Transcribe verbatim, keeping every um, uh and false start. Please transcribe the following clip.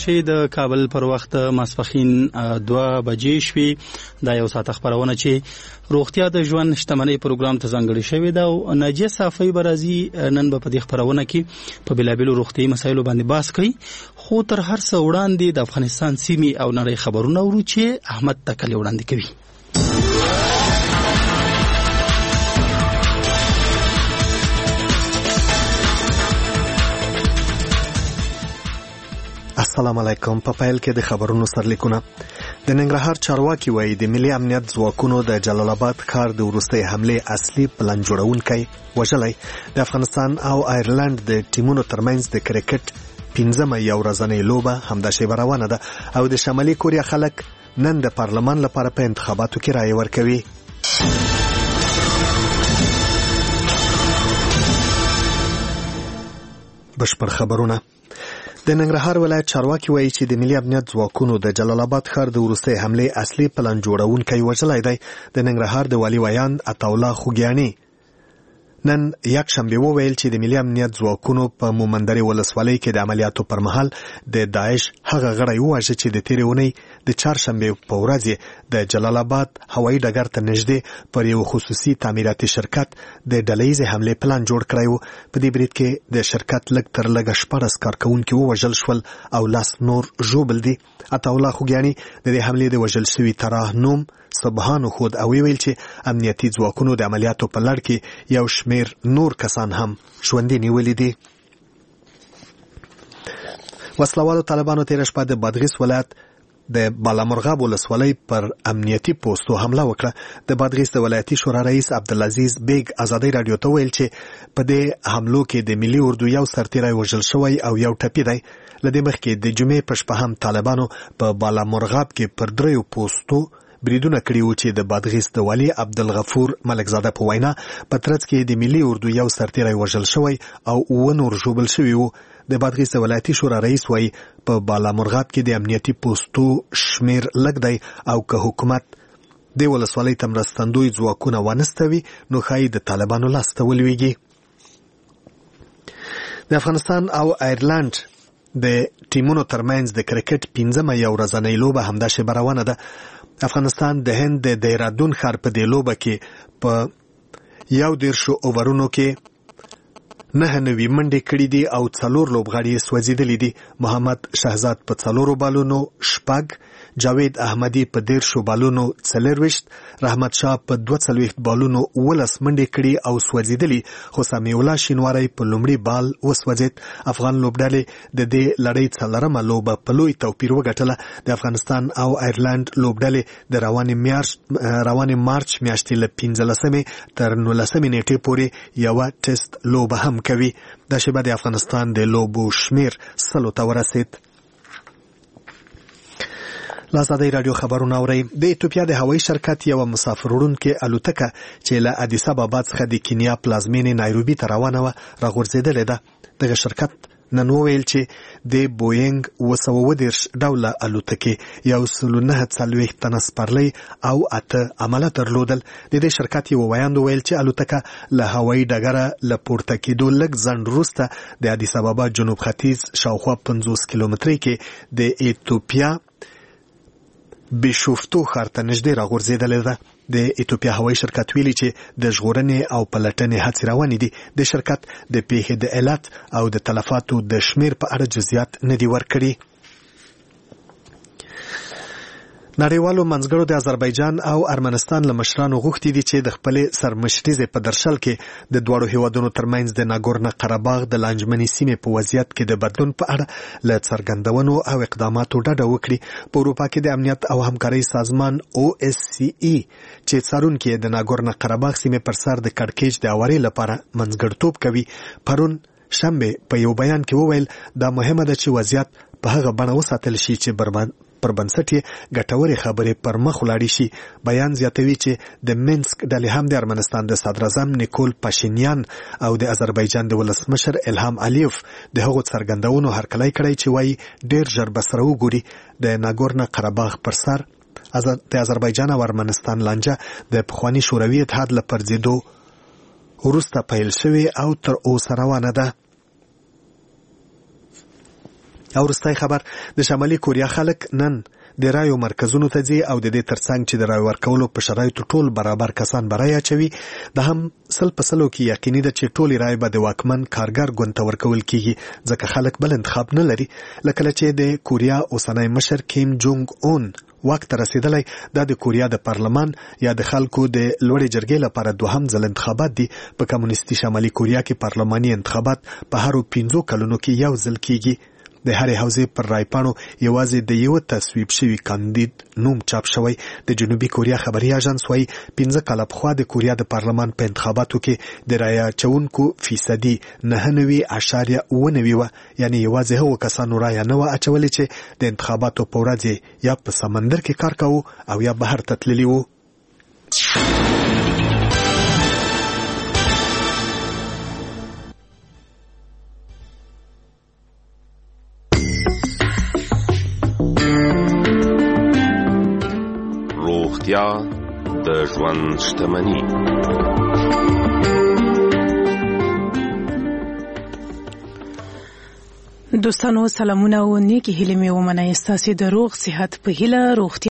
راشي د کابل پر وخت ماسپښین دوه بجې شوې. دا یو ساعت خبرونه چې روغتیا د ژوند شتمنۍ پروګرام ته ځانګړی شوی دا او ناجیه صافی برازي نن په دې خبرونه کې په بلابلو روغتي مسایلو باندې بحث کوي. خو تر هر څه وړاندې د افغانستان سیمې او نړۍ خبرونه ورو چې احمد تکلی وړاندې کوي. السلام علیکم. په پیل کې د خبرونو سرلیکونه. د ننګرهار چارواکي وایي د ملي امنیت ځواکونو د جلال آباد ښار د وروستۍ حملې اصلي پلان جوړونکی وژلی. د افغانستان او آیرلند د ټیمونو ترمنځ د کرکټ پنځمه یو ورځنۍ لوبه همدا شیبه روانه ده او د شمالي کوریا خلک نن د پارلمان لپاره په انتخاباتو کې رایه ورکوي. بشپړ خبرونه. د ننګرهار ولایت چارواکي وایي چې د ملي امنیت ځواکونو د جلال آباد ښار د وروستۍ حملې اصلي پلان جوړونکی وژلی دی. د ننګرهار د والي ویاند عطاالله خوږیاني نن یک شنبه وویل چې د ملي امنیت ځواکونو په مومندرې ولسوالۍ کې د عملیاتو پر مهال د داعش هغه غړی وواژه چې د تېرې اونۍ د چهارشنبې په ورځ د جلال آباد هوایي ډګر ته نږدې پر یو خصوصي تعمیراتي شرکت د ډلهیزې حملې پلان جوړ کړی و. په دې برید کې د شرکت لږ تر لږه شپاړس کارکوونکي ووژل شول او لس نور ژوبل دي. عطاالله خوږیاني د دې حملې د وژل شوي طرح نوم سبحان خود او ویل چې امنیتي ځواکونو د عملیاتو په لړ کې یو شمیر نور کسان هم ژوندي نیولي دي. وسلوالو طالبانو تېره شپه د بادغیس ولایت د بالامرغاب ولسوالۍ پر امنیتي پوستو حمله وکړه. د بادغیس د ولایتي شورا رئیس عبدالعزیز بیگ ازادۍ راډیو ته ویل چې په دې حملو کې د ملي اردو یو سرتیری وژل شوی او یو ټپي دی. له دې مخکې د جمعې په شپه هم طالبانو په بالامرغاب کې پر دریو پوستو بریدونه کړي وو چې د بادغیس د والي عبدالغفور ملکزاده په وینا په ترڅ کې د ملي اردو یو سرتیری وژل شوی او اووه نور ژوبل شوي وو. د بادغیس د ولایتي شورا رئیس وایي په بالامرغاب کې د امنیتي پوستو شمیر لږ دی او که حکومت د ولسوالۍ ته مرستندوی ځواکونه ونستوي نو ښایي د طالبانو لاس ته ولویږي. د افغانستان او آیرلند د ټیمونو ترمنځ د کرکټ پنځمه یو ورځنۍ لوبه همدا شیبه روانه ده. افغانستان د هند د دهرادون ښار په دې لوبه کې په یو دیرشو اوورونو کې نه نوي منډې کړي دي او څلور لوبغاړي یې سوځېدلي دي. محمد شهزاد په څلورو بالونو شپږ، جاوید احمدي په دیرشو بالونو څلرویشت، رحمت شاه په دوه څلوېښت بالونو اوولس منډې کړي او سوځېدلي، خو سمیع الله شینواری په لومړي بال وسوځېد. افغان لوبډلې د دې لړۍ څلورمه لوبه په لوی توپیر وګټله. د افغانستان او آیرلند لوبډلې د روانې میاشت روانې مارچ میاشتې له پنځلسمې تر نولسمې نیټې پورې یوه ټیسټ لوبه هم کوي. دا شیبه د افغانستان د لوبو شمیر سلو ته ورسید. له ازادۍ راډیو خبرونه اورئ. د ایتوپیا د هوایي شرکت یوه مسافر وړونکې الوتکه چې له ادیس ابابا څخه د کینیا پلازمینې نایروبي ته روانه وه راغورځېدلې ده. دغه شرکت نن وویل چې د بوینګ اوه سوه اووه دېرش ډوله الوتکې یو سلو نهه څلوېښت تنه سپرلی او اته عمله درلودل. د دې شرکت یوه ویاند وویل چې الوتکه له هوایي ډګره له پورته کېدو لږ ځنډ وروسته د ادیس ابابا جنوب ختیځ شاوخوا پنځوس کیلومترۍ کې د ایتوپیا بشوفتو ښار ته نږدې راغورځېدلې ده. د ایتوپیا هوایي شرکت ویلي چې د ژغورنې او پلټنې هڅې روانې دي. د شرکت د پیښې د علت او د تلفاتو د شمیر په اړه جزئیات نه دي ورکړي. نړیوالو منځګړو د آذربایجان او ارمنستان له مشرانو غوښتي دي چې د خپلې سرمشریزې په درشل کې د دواړو هیوادونو ترمنځ د ناګورنه قرهباغ د لانجمنې سیمې په وضعیت کې د بدلون په اړه له څرګندونو او اقداماتو ډډه وکړي. په اروپا کې د امنیت او همکارۍ سازمان او اس سی ای چې څارونکي د ناګورنه قرهباغ سیمې پر سر د کړکېچ د هواري لپاره منځګړیتوب کوي پرون شنبه په یو بیان کې وویل دا مهمه ده چې وضعیت په هغه بڼه وساتل شي چې بربند پر بنسټ یې ګټورې خبرې پر مخ ولاړې شي. بیان زیاتوي چې د مینسک ډلې هم د ارمنستان د صدراعظم نیکول پاشینیان او د آذربایجان د ولسمشر الهام علیف د هغو څرګندونو هرکلی کړی چې وایي ډېر ژر به سره وګوري د ناګورنه قرهباغ پر سر د آذربایجان او ارمنستان لانجه د پخواني شوروي اتحاد له پرځېدو وروسته پیل شوې او تر اوسه روانه ده. او وروستی خبر د شمالي کوریا خلک نن د رایو مرکزونو ته ځي او د دې ترڅنګ چې د رایو ورکولو په شرایطو ټول برابر کسان به رایه اچوي د هم سل په سلو کې یقیني ده چې ټولې رایې به د واکمن کارګر ګوند ته ورکول کیږي ځکه خلک بل انتخاب نه لري لکه چې د کوریا اوسنی مشر کیم جونګ اون واک ته رسیدلی دا د کوریا د پارلمان یا د خلکو د لوړې جرګې لپاره دوهم ځل انتخابات دي په کمونیستي شمالي کوریا کې پارلماني انتخابات په هرو پنځو کلونو کې یو ځل کیږي د هرې حوزې پر رایپاڼو یوازې د یو تصویب شوي کاندید نوم چاپ شوی د جنوبي کوریا خبري اژانس وايي پنځه کاله پخوا د کوریا د پارلمان په انتخاباتو کې د رایه اچونکو فیصدي نهه نوي اعشاریه اوه نوي وه یعنې یوازې هغو کسانو رایه نه وه اچولې چې د انتخاباتو په ورځ یا په سمندر کې کار کوو او یا بهر ته تللي وو. روغتیا د ژوند شتمني. دوستانو سلامونه او نیکی هیلې مې ومنئ ستاسو د روغ صحت په هیله روغتیا